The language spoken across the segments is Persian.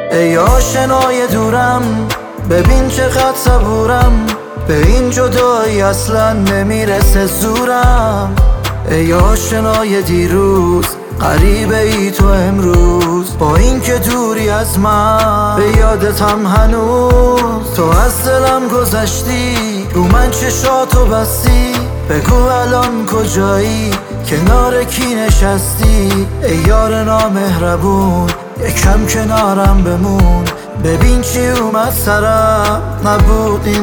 ای آشنای دورم، ببین چقدر صبورم، به این جدایی اصلا نمیرسه زورم. ای آشنای دیروز، غریبه ای تو امروز، با این که دوری از من به یادتم هنوز. تو از دلم گذشتی، رو من چشاتو بستی، بگو الان کجایی، کنار کی نشستی؟ ای یار نامهربون، یکم کنارم بمون، ببین چی اومد سرم، نبود این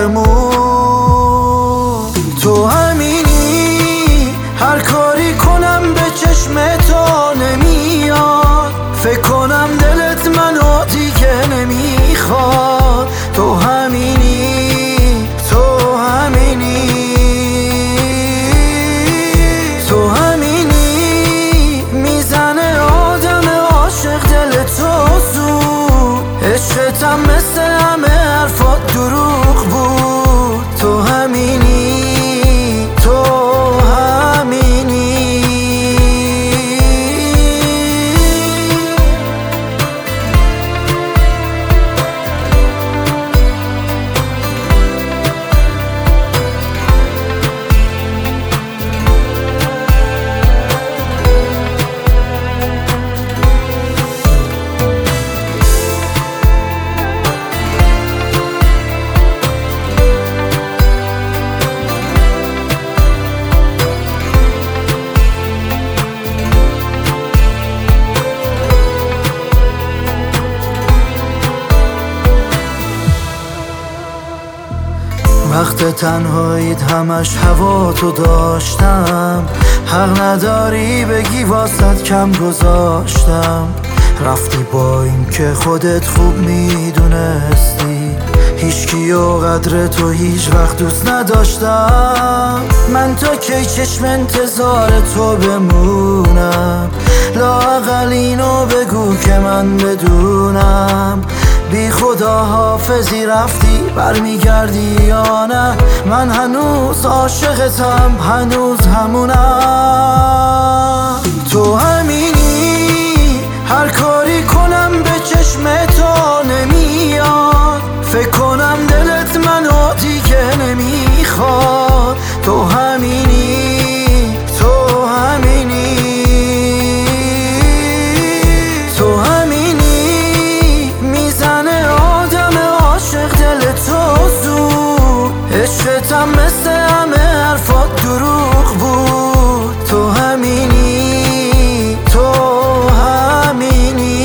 حقمون. تو همینی، هر کاری کنم به چشم تو نمیاد، فکر کنم دلت منو دیگه نمیخواد. تو همینی، تو همینی، تو همینی، میزنه آدم عاشق دل تو زود، عشقتم مثل همه حرفات دروغ بود. تو همینی، تو همینی. وقت تنهاییت همش هوا تو داشتم، حق نداری بگی واسط کم گذاشتم. رفتی با این که خودت خوب میدونستی، هیچکی و قدر تو هیچ وقت دوست نداشتم. من تا کی چشم انتظار تو بمونم؟ لااقل اینو بگو که من بدونم، بی خدا حافظی رفتی برمیگردی یا نه؟ من هنوز عاشقتم، هنوز همونم. تو همینی، هر کاری کنم به چشم تو نمیاد، فکر کنم دلت منو دیگه نمیخواد. تو همینی، تو همینی، تو همینی، میزنه آدم عاشق دل تو زود، عشقتم مثل همه حرفات دروغ بود. تو همینی، تو همینی.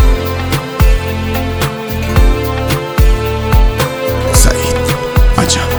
عجب.